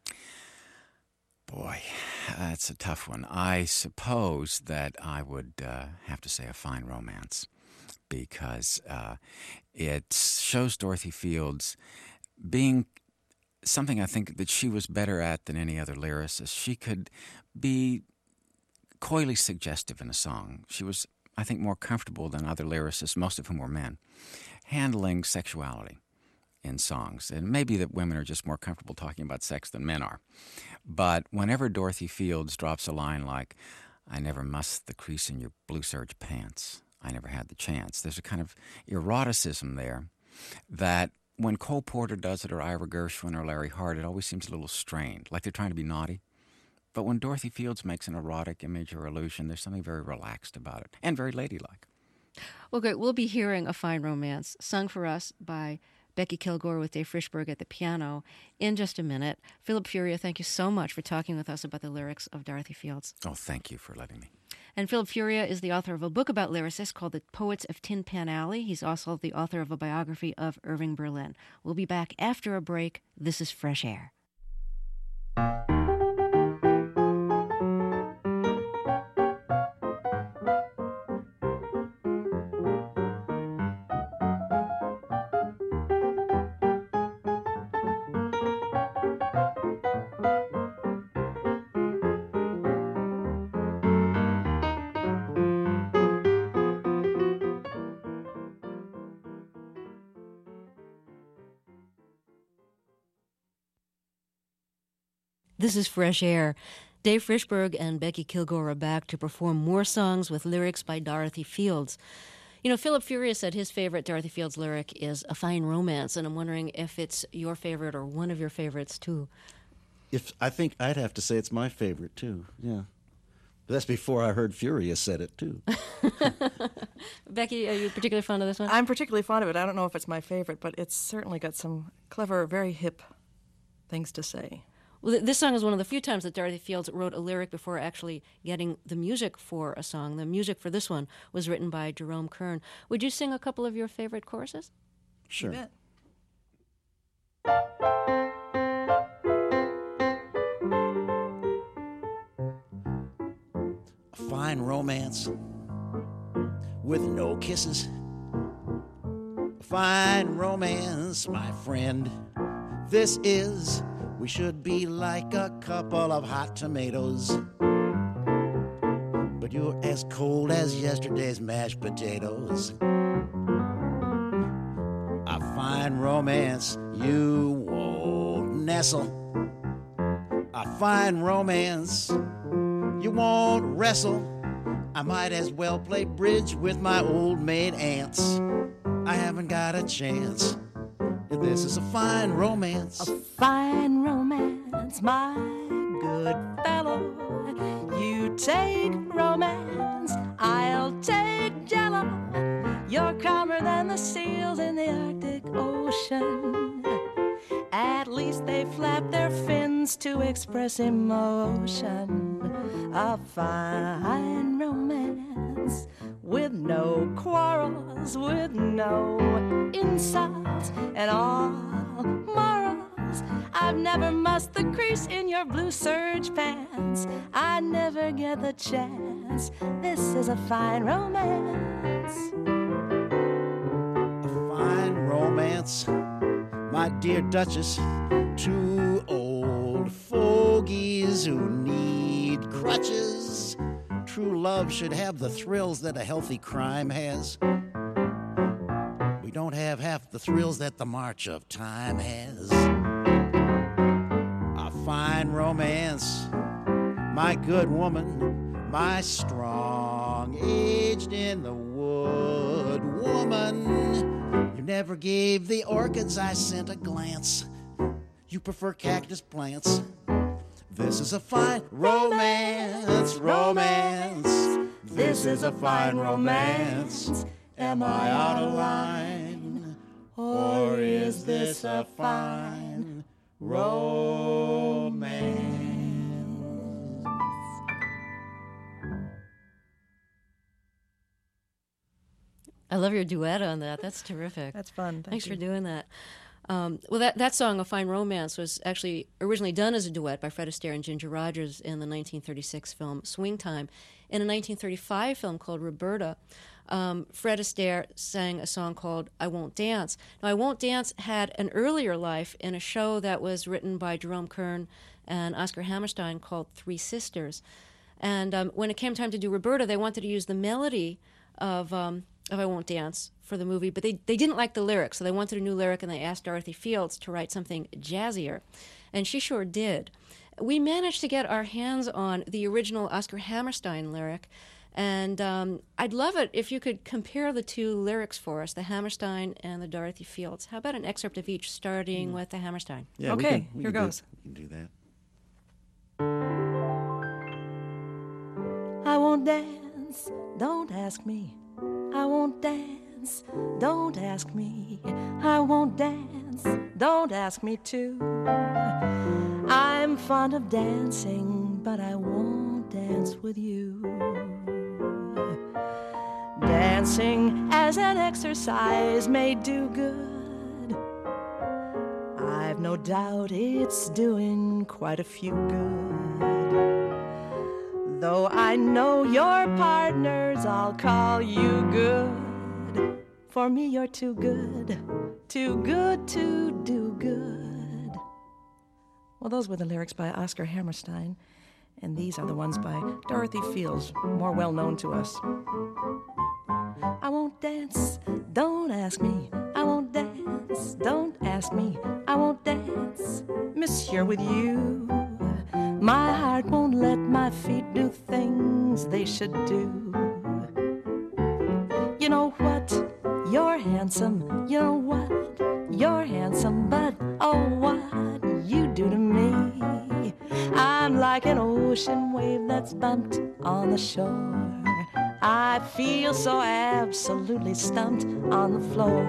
S17: Boy, that's a tough one. I suppose that I would uh, have to say A Fine Romance, because uh, it shows Dorothy Fields being something I think that she was better at than any other lyricist. She could be coyly suggestive in a song. She was, I think, more comfortable than other lyricists, most of whom were men, handling sexuality in songs. And maybe that women are just more comfortable talking about sex than men are. But whenever Dorothy Fields drops a line like, I never mussed the crease in your blue serge pants, I never had the chance, there's a kind of eroticism there that when Cole Porter does it, or Ira Gershwin or Larry Hart, it always seems a little strained, like they're trying to be naughty. But when Dorothy Fields makes an erotic image or illusion, there's something very relaxed about it, and very ladylike.
S1: Well, great. We'll be hearing A Fine Romance, sung for us by Becky Kilgore with Dave Frischberg at the piano in just a minute. Philip Furia, thank you so much for talking with us about the lyrics of Dorothy Fields.
S17: Oh, thank you for letting me.
S1: And Philip Furia is the author of a book about lyricists called The Poets of Tin Pan Alley. He's also the author of a biography of Irving Berlin. We'll be back after a break. This is Fresh Air. This is Fresh Air. Dave Frischberg and Becky Kilgore are back to perform more songs with lyrics by Dorothy Fields. You know, Philip Furia said his favorite Dorothy Fields lyric is A Fine Romance, and I'm wondering if it's your favorite or one of your favorites, too.
S13: If I think I'd have to say it's my favorite, too, yeah. But that's before I heard Furia said it, too.
S1: Becky, are you particularly fond of this one?
S12: I'm particularly fond of it. I don't know if it's my favorite, but it's certainly got some clever, very hip things to say.
S1: Well, this song is one of the few times that Dorothy Fields wrote a lyric before actually getting the music for a song. The music for this one was written by Jerome Kern. Would you sing a couple of your favorite choruses?
S13: Sure.
S12: You bet.
S13: A fine romance with no kisses. A fine romance, my friend. This is, we should be like a couple of hot tomatoes. But you're as cold as yesterday's mashed potatoes. A fine romance you won't nestle. A fine romance you won't wrestle. I might as well play bridge with my old maid aunts. I haven't got a chance. This is a fine romance.
S9: A fine romance, my good fellow. You take romance, I'll take jello. You're calmer than the seals in the Arctic Ocean. At least they flap their fins to express emotion. A fine romance with no quarrels, with no insults and all morals. I've never mussed the crease in your blue serge pants. I never get the chance. This is a fine romance.
S13: A fine romance, my dear Duchess. Two old fogies who need crutches. True love should have the thrills that a healthy crime has. We don't have half the thrills that the march of time has. A fine romance, my good woman, my strong, aged in the wood woman. You never gave the orchids I sent a glance. You prefer cactus plants. This is a fine romance, romance. This is a fine romance. Am I out of line? Or is this a fine romance?
S1: I love your duet on that. That's terrific.
S12: That's fun. Thank
S1: Thanks
S12: you.
S1: for doing that. Um, well, that, that song, A Fine Romance, was actually originally done as a duet by Fred Astaire and Ginger Rogers in the nineteen thirty-six film Swing Time. In a nineteen thirty-five film called Roberta, um, Fred Astaire sang a song called I Won't Dance. Now, I Won't Dance had an earlier life in a show that was written by Jerome Kern and Oscar Hammerstein called Three Sisters. And um, when it came time to do Roberta, they wanted to use the melody of... Um, of I Won't Dance for the movie, but they, they didn't like the lyrics, so they wanted a new lyric, and they asked Dorothy Fields to write something jazzier, and she sure did. We managed to get our hands on the original Oscar Hammerstein lyric, and um, I'd love it if you could compare the two lyrics for us, the Hammerstein and the Dorothy Fields. How about an excerpt of each, starting mm. with the Hammerstein?
S13: Yeah,
S12: okay,
S13: we can, we
S12: here
S13: can
S12: goes.
S13: Do, we can do that.
S9: I won't dance, don't ask me. I won't dance, don't ask me. I won't dance, don't ask me to. I'm fond of dancing, but I won't dance with you. Dancing as an exercise may do good. I've no doubt it's doing quite a few good. Though I know your partners, I'll call you good. For me, you're too good, too good to do good.
S12: Well, those were the lyrics by Oscar Hammerstein, and these are the ones by Dorothy Fields, more well known to us.
S9: I won't dance, don't ask me. I won't dance, don't ask me. I won't dance, monsieur, with you. My heart won't let my feet do things they should do. You know what? You're handsome. You know what? You're handsome, but oh, what you do to me. I'm like an ocean wave that's bumped on the shore. I feel so absolutely stumped on the floor.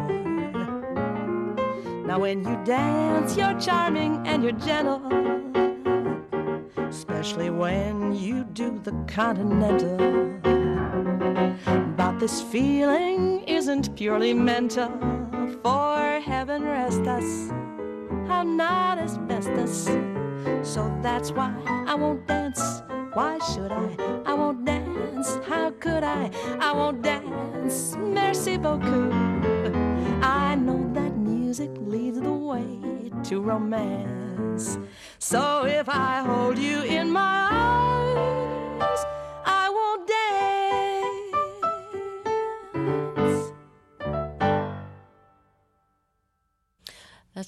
S9: Now when you dance, you're charming and you're gentle, especially when you do the continental. But this feeling isn't purely mental, for heaven rest us, how not asbestos. So that's why I won't dance. Why should I? I won't dance. How could I? I won't dance. Merci beaucoup. I know that music leads the way to romance. So if I hold you in my arms, I won't dance.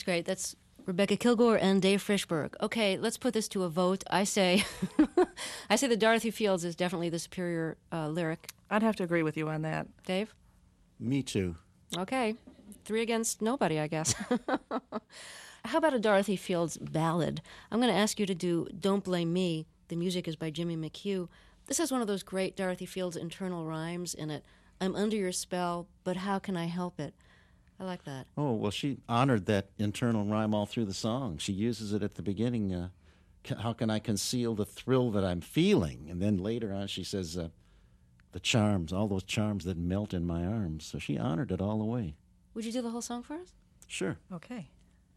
S1: great. That's Rebecca Kilgore and Dave Frishberg. Okay, let's put this to a vote. I say, I say that Dorothy Fields is definitely the superior uh, lyric.
S12: I'd have to agree with you on that.
S1: Dave?
S13: Me too.
S1: Okay, three against nobody, I guess. How about a Dorothy Fields ballad? I'm going to ask you to do Don't Blame Me. The music is by Jimmy McHugh. This has one of those great Dorothy Fields internal rhymes in it. I'm under your spell, but how can I help it? I like that.
S13: Oh, well, she honored that internal rhyme all through the song. She uses it at the beginning. Uh, how can I conceal the thrill that I'm feeling? And then later on she says, uh, the charms, all those charms that melt in my arms. So she honored it all the way.
S1: Would you do the whole song for us?
S13: Sure.
S12: Okay.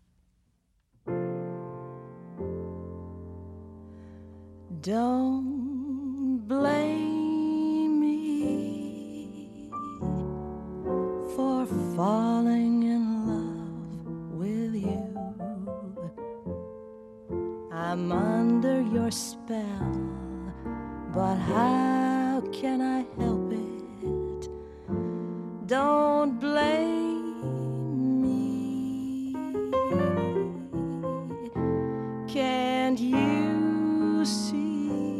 S9: Don't blame me for falling in love with you. I'm under your spell, but how can I help it? Don't blame me. Can't you see?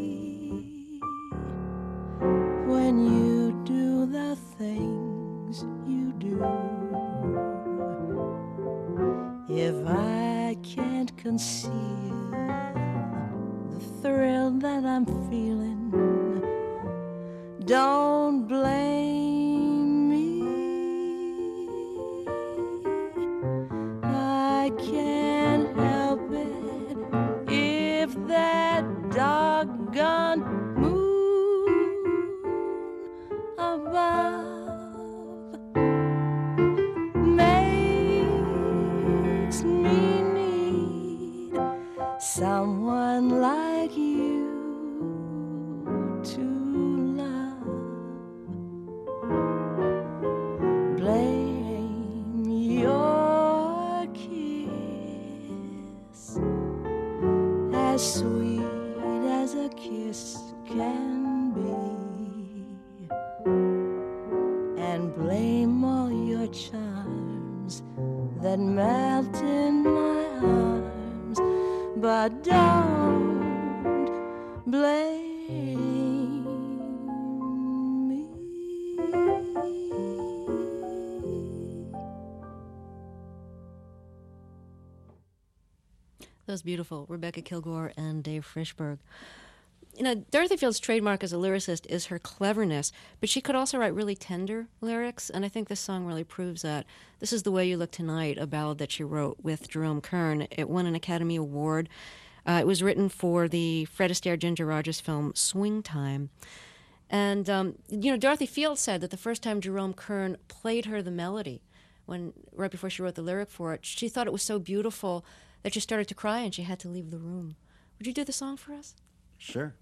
S9: When you do the things you do, if I can't conceal the thrill that I'm feeling, don't blame me. I can't help it if that doggone above makes me need someone like you to love. Blame your kiss, as sweet as a kiss can be, and blame all your charms that melt in my arms, but don't blame me.
S1: That was beautiful. Rebecca Kilgore and Dave Frishberg. You know, Dorothy Fields' trademark as a lyricist is her cleverness, but she could also write really tender lyrics, and I think this song really proves that. This is The Way You Look Tonight, a ballad that she wrote with Jerome Kern. It won an Academy Award. Uh, it was written for the Fred Astaire, Ginger Rogers film Swing Time. And, um, you know, Dorothy Fields said that the first time Jerome Kern played her the melody, when right before she wrote the lyric for it, she thought it was so beautiful that she started to cry and she had to leave the room. Would you do the song for us?
S13: Sure.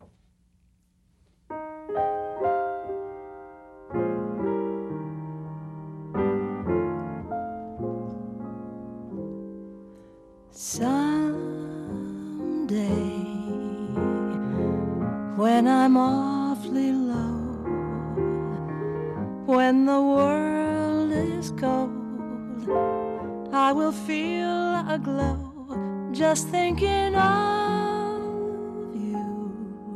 S9: Someday, when I'm awfully low, when the world is cold, I will feel a glow just thinking of you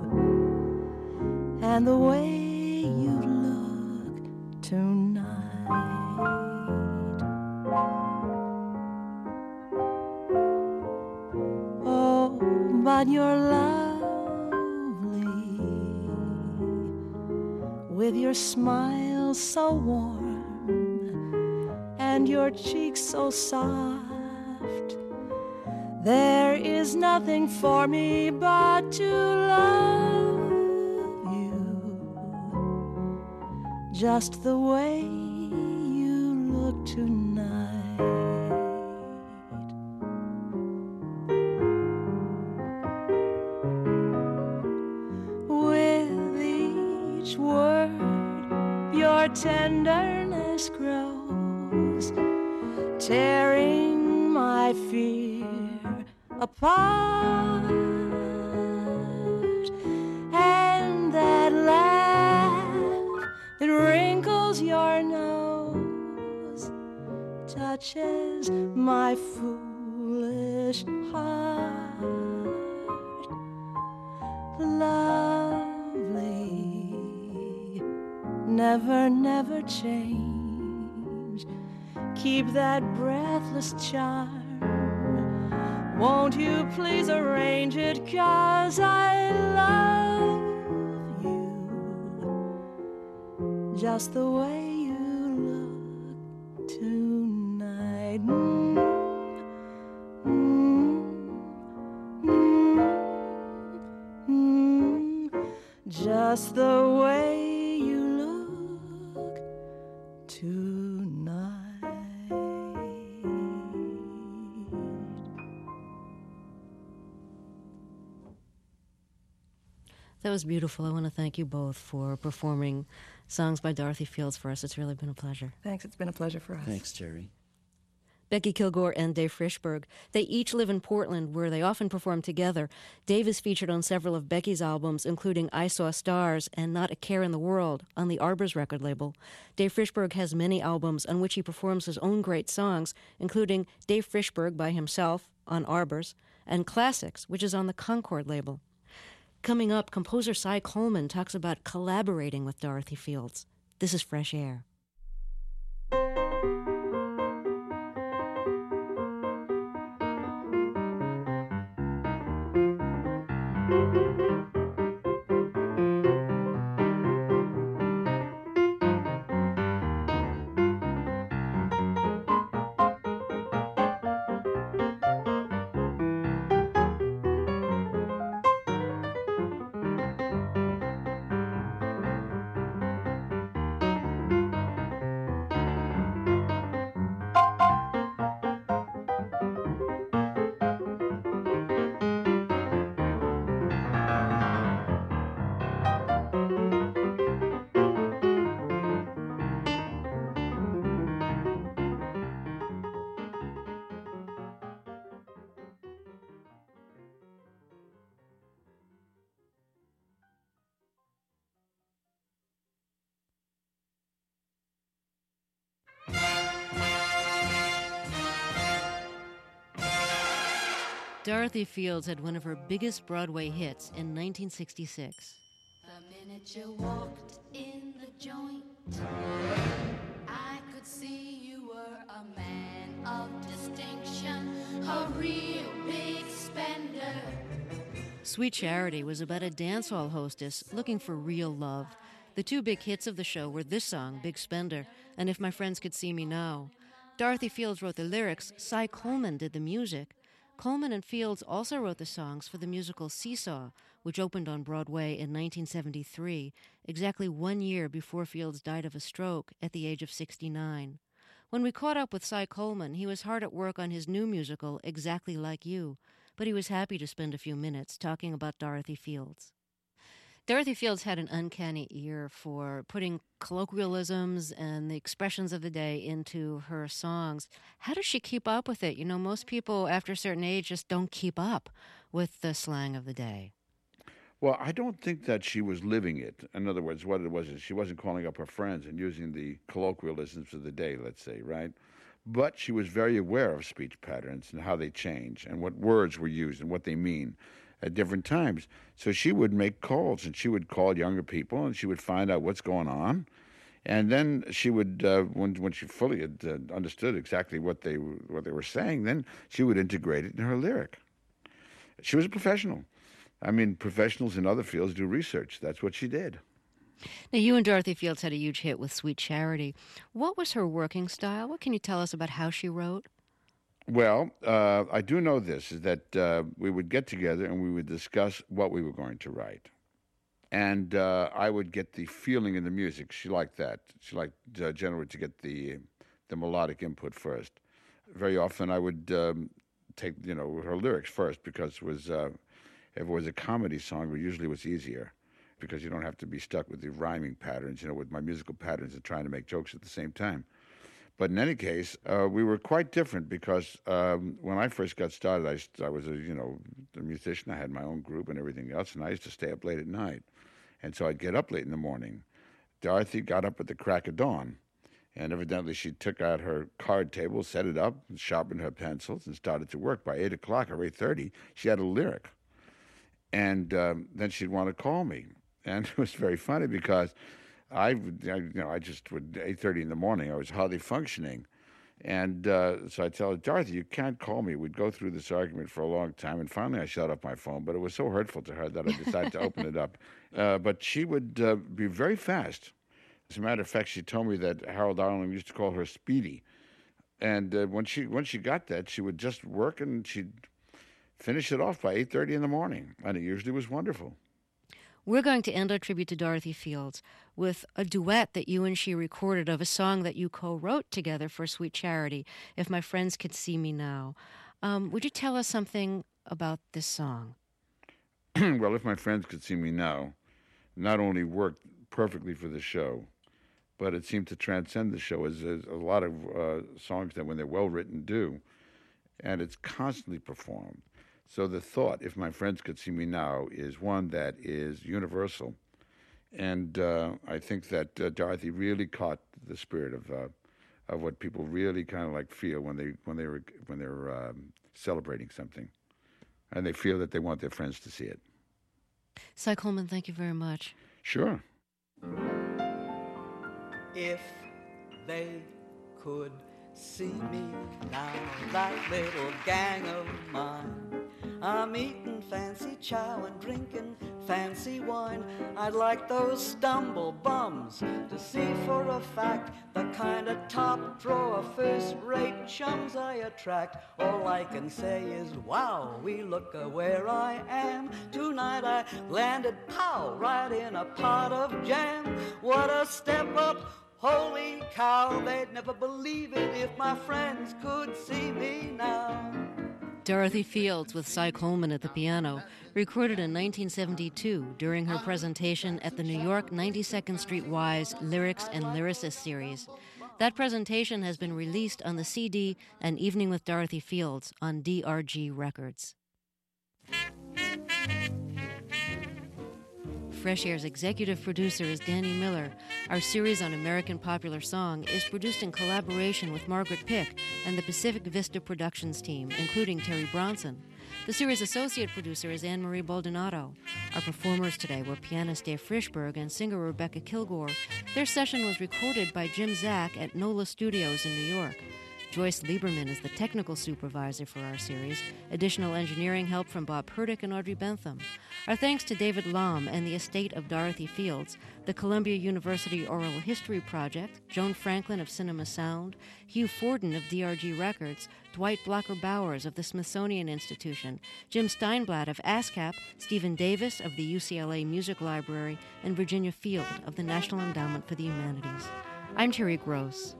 S9: and the way you look tonight. Oh, but you're lovely with your smile so warm and your cheeks so soft. There is nothing for me but to love you, just the way you look tonight. With each word, your tenderness grows, tearing my fear apart, and that laugh that wrinkles your nose touches my foolish heart. Lovely, never, never change. Keep that breathless charm. Won't you please arrange it, 'cause I love you just the way you look tonight. Mm, mm, mm, mm, just the way you look tonight.
S1: That was beautiful. I want to thank you both for performing songs by Dorothy Fields for us. It's really been a pleasure.
S12: Thanks. It's been a pleasure for us.
S13: Thanks, Jerry.
S1: Becky Kilgore and Dave Frishberg. They each live in Portland, where they often perform together. Dave is featured on several of Becky's albums, including I Saw Stars and Not a Care in the World on the Arbors record label. Dave Frishberg has many albums on which he performs his own great songs, including Dave Frishberg by himself on Arbors, and Classics, which is on the Concord label. Coming up, composer Cy Coleman talks about collaborating with Dorothy Fields. This is Fresh Air. Dorothy Fields had one of her biggest Broadway hits in nineteen sixty-six.
S19: The minute you walked in the joint, I could see you were a man of distinction, a real big spender.
S1: Sweet Charity was about a dance hall hostess looking for real love. The two big hits of the show were this song, Big Spender, and If My Friends Could See Me Now. Dorothy Fields wrote the lyrics, Cy Coleman did the music. Coleman and Fields also wrote the songs for the musical Seesaw, which opened on Broadway in nineteen seventy-three, exactly one year before Fields died of a stroke at the age of sixty-nine. When we caught up with Cy Coleman, he was hard at work on his new musical, Exactly Like You, but he was happy to spend a few minutes talking about Dorothy Fields. Dorothy Fields had an uncanny ear for putting colloquialisms and the expressions of the day into her songs. How does she keep up with it? You know, most people after a certain age just don't keep up with the slang of the day.
S20: Well, I don't think that she was living it. In other words, what it was is she wasn't calling up her friends and using the colloquialisms of the day, let's say, right? But she was very aware of speech patterns and how they change and what words were used and what they mean at different times. So she would make calls, and she would call younger people, and she would find out what's going on. And then she would, uh, when when she fully had uh, understood exactly what they what they were saying, then she would integrate it in her lyric. She was a professional. I mean, professionals in other fields do research. That's what she did.
S1: Now, you and Dorothy Fields had a huge hit with Sweet Charity. What was her working style? What can you tell us about how she wrote?
S20: Well, uh, I do know this, is that uh, we would get together and we would discuss what we were going to write. And uh, I would get the feeling in the music. She liked that. She liked uh, generally to get the the melodic input first. Very often I would um, take, you know, her lyrics first, because it was, uh, if it was a comedy song, it usually was easier, because you don't have to be stuck with the rhyming patterns, you know, with my musical patterns and trying to make jokes at the same time. But in any case, uh, we were quite different, because um, when I first got started, I, I was a, you know, a musician. I had my own group and everything else, and I used to stay up late at night. And so I'd get up late in the morning. Dorothy got up at the crack of dawn, And evidently she took out her card table, set it up, and sharpened her pencils, and started to work. By eight o'clock or eight thirty, she had a lyric. And um, then she'd want to call me. And it was very funny because I, I you know, I just would, eight thirty in the morning, I was hardly functioning. And uh, so I tell her, Dorothy, you can't call me. We'd go through this argument for a long time. And finally I shut off my phone. But it was so hurtful to her that I decided to open it up. Uh, but she would uh, be very fast. As a matter of fact, she told me that Harold Arlen used to call her Speedy. And uh, when she when she got that, she would just work and she'd finish it off by eight thirty in the morning. And it usually was wonderful.
S1: We're going to end our tribute to Dorothy Fields with a duet that you and she recorded of a song that you co-wrote together for Sweet Charity, If My Friends Could See Me Now. Um, would you tell us something about this song?
S20: Well, If My Friends Could See Me Now not only worked perfectly for the show, but it seemed to transcend the show, as, as a lot of uh, songs that, when they're well-written, do. And it's constantly performed. So the thought, If My Friends Could See Me Now, is one that is universal. And uh, I think that uh, Dorothy really caught the spirit of uh, of what people really kind of like feel when they when they were when they're um, celebrating something, and they feel that they want their friends to see it.
S1: Cy Coleman, thank you very much.
S20: Sure.
S11: If they could see me now, that little gang of mine, I'm eating fancy chow and drinking fancy wine. I'd like those stumble bums to see for a fact the kind of top drawer first-rate chums I attract. All I can say is, wow, we look uh, where I am. Tonight I landed, pow, right in a pot of jam. What a step up, holy cow, they'd never believe it if my friends could see me now.
S1: Dorothy Fields with Cy Coleman at the piano, recorded in nineteen seventy-two during her presentation at the New York ninety-second Street Y's Lyrics and Lyricists series. That presentation has been released on the C D An Evening with Dorothy Fields on D R G Records. Fresh Air's executive producer is Danny Miller. Our series on American Popular Song is produced in collaboration with Margaret Pick and the Pacific Vista Productions team, including Terry Bronson. The series associate producer is Anne-Marie Baldonado. Our performers today were pianist Dave Frischberg and singer Rebecca Kilgore. Their session was recorded by Jim Zak at NOLA Studios in New York. Joyce Lieberman is the technical supervisor for our series. Additional engineering help from Bob Herdick and Audrey Bentham. Our thanks to David Lom and the estate of Dorothy Fields, the Columbia University Oral History Project, Joan Franklin of Cinema Sound, Hugh Forden of D R G Records, Dwight Blocker Bowers of the Smithsonian Institution, Jim Steinblatt of ASCAP, Stephen Davis of the U C L A Music Library, and Virginia Field of the National Endowment for the Humanities. I'm Terry Gross.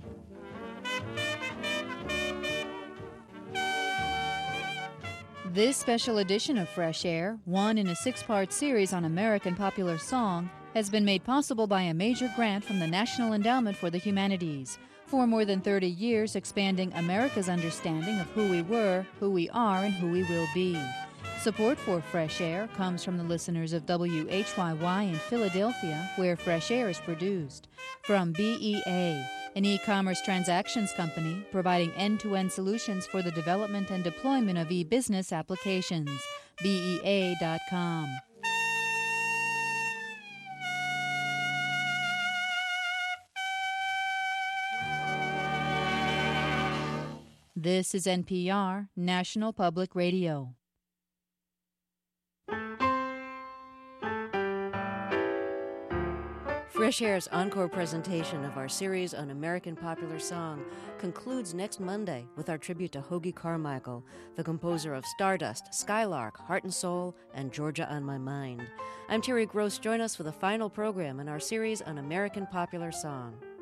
S14: This special edition of Fresh Air, one in a six-part series on American Popular Song, has been made possible by a major grant from the National Endowment for the Humanities. For more than thirty years, expanding America's understanding of who we were, who we are, and who we will be. Support for Fresh Air comes from the listeners of W H Y Y in Philadelphia, where Fresh Air is produced. From B E A, an e-commerce transactions company providing end-to-end solutions for the development and deployment of e-business applications. B E A dot com. This is N P R, National Public Radio.
S1: Fresh Air's encore presentation of our series on American Popular Song concludes next Monday with our tribute to Hoagy Carmichael, the composer of Stardust, Skylark, Heart and Soul, and Georgia on My Mind. I'm Terry Gross. Join us for the final program in our series on American Popular Song.